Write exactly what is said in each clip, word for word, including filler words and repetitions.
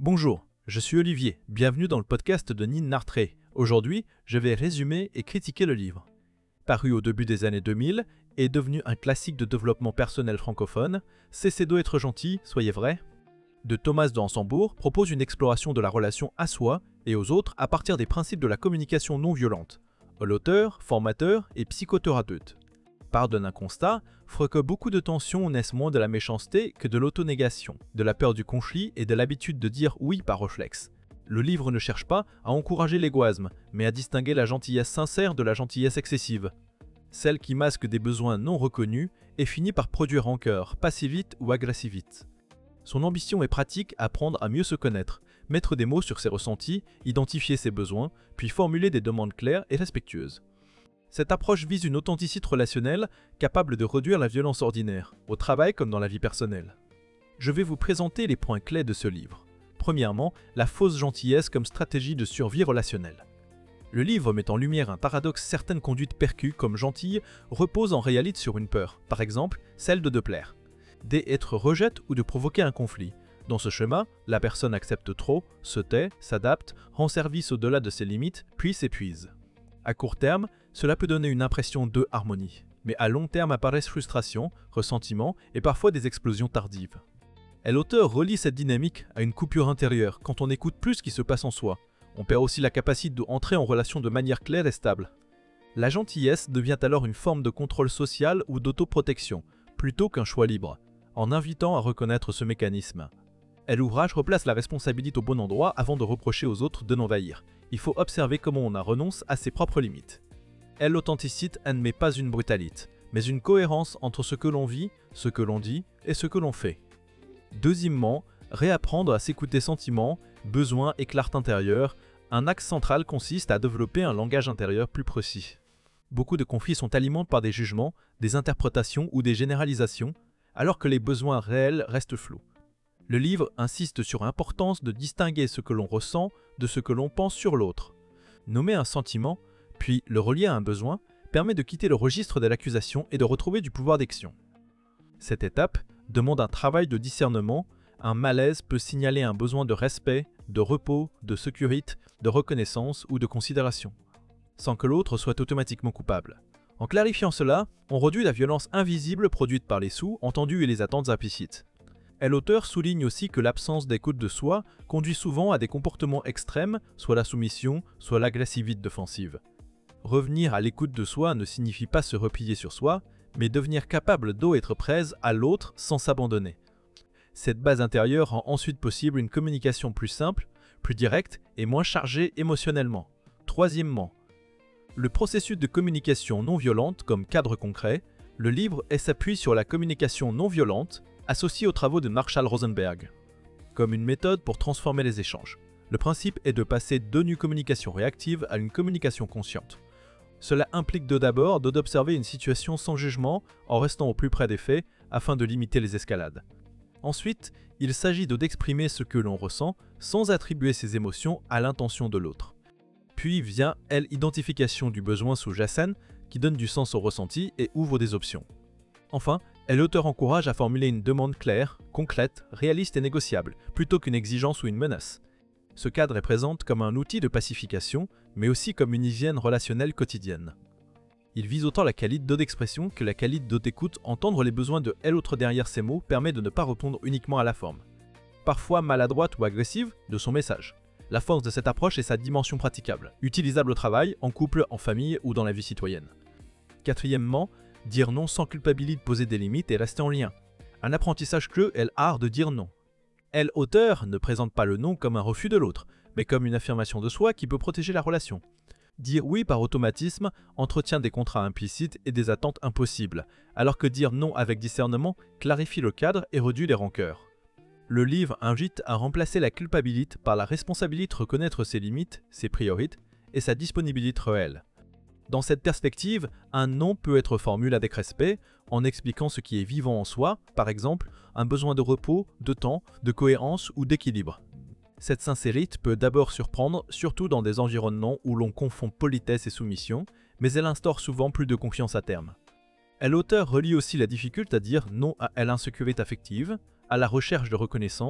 Bonjour, je suis Olivier, bienvenue dans le podcast de Nin Nartré. Aujourd'hui, je vais résumer et critiquer le livre. Paru au début des années deux mille et devenu un classique de développement personnel francophone, Cessez d'être gentil, soyez vrai, de Thomas de Hansembourg propose une exploration de la relation à soi et aux autres à partir des principes de la communication non violente. L'auteur, formateur et psychothérapeute part d'un constat, ferait que beaucoup de tensions naissent moins de la méchanceté que de l'autonégation, de la peur du conflit et de l'habitude de dire oui par réflexe. Le livre ne cherche pas à encourager l'égoïsme, mais à distinguer la gentillesse sincère de la gentillesse excessive. Celle qui masque des besoins non reconnus et finit par produire rancœur, passivite ou agressivite. Son ambition est pratique, apprendre à mieux se connaître, mettre des mots sur ses ressentis, identifier ses besoins, puis formuler des demandes claires et respectueuses. Cette approche vise une authenticité relationnelle capable de réduire la violence ordinaire, au travail comme dans la vie personnelle. Je vais vous présenter les points clés de ce livre. Premièrement, la fausse gentillesse comme stratégie de survie relationnelle. Le livre met en lumière un paradoxe: certaines conduites perçues comme gentilles reposent en réalité sur une peur, par exemple celle de de plaire, d'être rejette ou de provoquer un conflit. Dans ce schéma, la personne accepte trop, se tait, s'adapte, rend service au-delà de ses limites, puis s'épuise. À court terme, cela peut donner une impression de harmonie, mais à long terme apparaissent frustration, ressentiment et parfois des explosions tardives. Et l'auteur relie cette dynamique à une coupure intérieure quand on écoute plus ce qui se passe en soi. On perd aussi la capacité d'entrer en relation de manière claire et stable. La gentillesse devient alors une forme de contrôle social ou d'autoprotection, plutôt qu'un choix libre, en invitant à reconnaître ce mécanisme. Et l'ouvrage replace la responsabilité au bon endroit avant de reprocher aux autres de l'envahir. Il faut observer comment on a renonce à ses propres limites. Et l'authenticité n'admet pas une brutalité, mais une cohérence entre ce que l'on vit, ce que l'on dit et ce que l'on fait. Deuxièmement, réapprendre à s'écouter sentiments, besoins et clarté intérieure. Un axe central consiste à développer un langage intérieur plus précis. Beaucoup de conflits sont alimentés par des jugements, des interprétations ou des généralisations, alors que les besoins réels restent flous. Le livre insiste sur l'importance de distinguer ce que l'on ressent de ce que l'on pense sur l'autre. Nommer un sentiment, puis le relier à un besoin, permet de quitter le registre de l'accusation et de retrouver du pouvoir d'action. Cette étape demande un travail de discernement. Un malaise peut signaler un besoin de respect, de repos, de sécurité, de reconnaissance ou de considération, sans que l'autre soit automatiquement coupable. En clarifiant cela, on réduit la violence invisible produite par les sous, entendus et les attentes implicites. Et l'auteur souligne aussi que l'absence d'écoute de soi conduit souvent à des comportements extrêmes, soit la soumission, soit l'agressivité défensive. Revenir à l'écoute de soi ne signifie pas se replier sur soi, mais devenir capable d'être prête à l'autre sans s'abandonner. Cette base intérieure rend ensuite possible une communication plus simple, plus directe et moins chargée émotionnellement. Troisièmement, le processus de communication non violente comme cadre concret. Le livre s'appuie sur la communication non violente, associée aux travaux de Marshall Rosenberg, comme une méthode pour transformer les échanges. Le principe est de passer d'une communication réactive à une communication consciente. Cela implique de d'abord d'observer une situation sans jugement en restant au plus près des faits afin de limiter les escalades. Ensuite, il s'agit d'exprimer ce que l'on ressent sans attribuer ses émotions à l'intention de l'autre. Puis vient l'identification du besoin sous-jacent qui donne du sens au ressenti et ouvre des options. Enfin, l'auteur encourage à formuler une demande claire, concrète, réaliste et négociable, plutôt qu'une exigence ou une menace. Ce cadre est présent comme un outil de pacification, mais aussi comme une hygiène relationnelle quotidienne. Il vise autant la qualité d'expression que la qualité d'écoute. Entendre les besoins de l'autre derrière ces mots permet de ne pas répondre uniquement à la forme, parfois maladroite ou agressive, de son message. La force de cette approche est sa dimension praticable, utilisable au travail, en couple, en famille ou dans la vie citoyenne. Quatrièmement, dire non sans culpabilité, poser des limites et rester en lien. Un apprentissage clé est l'art de dire non. L'auteur ne présente pas le non comme un refus de l'autre, mais comme une affirmation de soi qui peut protéger la relation. Dire oui par automatisme entretient des contrats implicites et des attentes impossibles, alors que dire non avec discernement clarifie le cadre et réduit les rancœurs. Le livre invite à remplacer la culpabilité par la responsabilité de reconnaître ses limites, ses priorités et sa disponibilité réelle. Dans cette perspective, un non peut être formulé avec respect en expliquant ce qui est vivant en soi, par exemple un besoin de repos, de temps, de cohérence ou d'équilibre. Cette sincérité peut d'abord surprendre, surtout dans des environnements où l'on confond politesse et soumission, mais elle instaure souvent plus de confiance à terme. Et l'auteur relie aussi la difficulté à dire non à l'insécurité affective, à la recherche de reconnaissance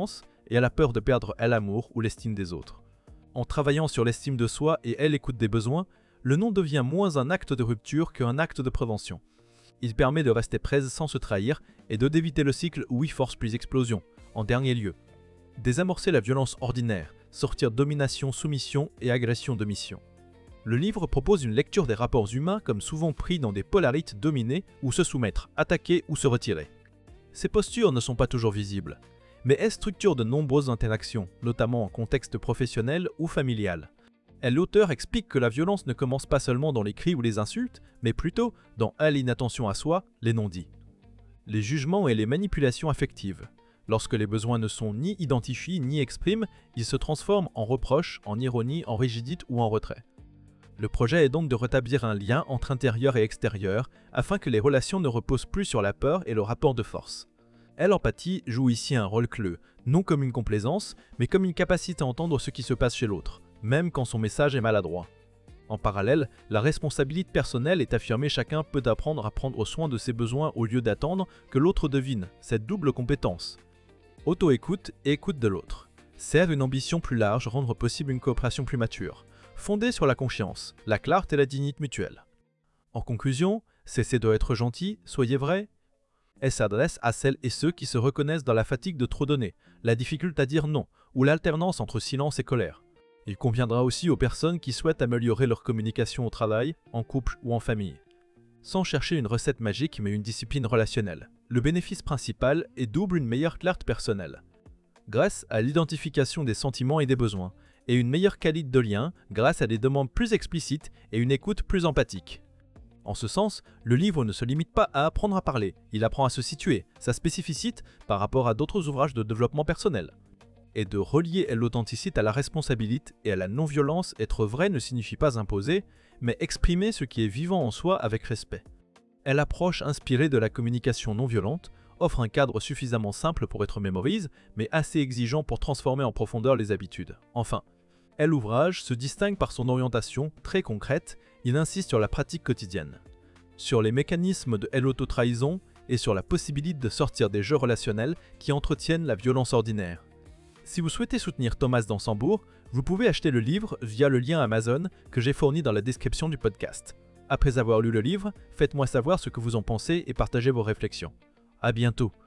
et elle a peur de perdre l'amour ou l'estime des autres. En travaillant sur l'estime de soi et elle écoute des besoins, le non devient moins un acte de rupture qu'un acte de prévention. Il permet de rester prête sans se trahir et de d'éviter le cycle oui force plus explosion. En dernier lieu, désamorcer la violence ordinaire, sortir domination, soumission et agression de mission. Le livre propose une lecture des rapports humains comme souvent pris dans des polarités dominés ou se soumettre, attaquer ou se retirer. Ces postures ne sont pas toujours visibles, mais elles structurent de nombreuses interactions, notamment en contexte professionnel ou familial. Et l'auteur explique que la violence ne commence pas seulement dans les cris ou les insultes, mais plutôt dans l'inattention à soi, les non-dits. Les jugements et les manipulations affectives. Lorsque les besoins ne sont ni identifiés ni exprimés, ils se transforment en reproches, en ironie, en rigidité ou en retrait. Le projet est donc de rétablir un lien entre intérieur et extérieur, afin que les relations ne reposent plus sur la peur et le rapport de force. L'empathie joue ici un rôle clé, non comme une complaisance, mais comme une capacité à entendre ce qui se passe chez l'autre, même quand son message est maladroit. En parallèle, la responsabilité personnelle est affirmée, chacun peut apprendre à prendre soin de ses besoins au lieu d'attendre que l'autre devine, cette double compétence. Auto-écoute et écoute de l'autre. Serve une ambition plus large, rendre possible une coopération plus mature, fondée sur la confiance, la clarté et la dignité mutuelle. En conclusion, cessez d'être gentil, soyez vrai. Elle s'adresse à celles et ceux qui se reconnaissent dans la fatigue de trop donner, la difficulté à dire non, ou l'alternance entre silence et colère. Il conviendra aussi aux personnes qui souhaitent améliorer leur communication au travail, en couple ou en famille. Sans chercher une recette magique mais une discipline relationnelle. Le bénéfice principal est double une meilleure clarté personnelle, grâce à l'identification des sentiments et des besoins, et une meilleure qualité de lien grâce à des demandes plus explicites et une écoute plus empathique. En ce sens, le livre ne se limite pas à apprendre à parler, il apprend à se situer, sa spécificité par rapport à d'autres ouvrages de développement personnel. Et de relier l'authenticité à la responsabilité et à la non-violence, être vrai ne signifie pas imposer, mais exprimer ce qui est vivant en soi avec respect. L'approche inspirée de la communication non violente offre un cadre suffisamment simple pour être mémorisé, mais assez exigeant pour transformer en profondeur les habitudes. Enfin, l'ouvrage se distingue par son orientation très concrète, il insiste sur la pratique quotidienne, sur les mécanismes de l'auto-trahison et sur la possibilité de sortir des jeux relationnels qui entretiennent la violence ordinaire. Si vous souhaitez soutenir Thomas Dansembourg, vous pouvez acheter le livre via le lien Amazon que j'ai fourni dans la description du podcast. Après avoir lu le livre, faites-moi savoir ce que vous en pensez et partagez vos réflexions. À bientôt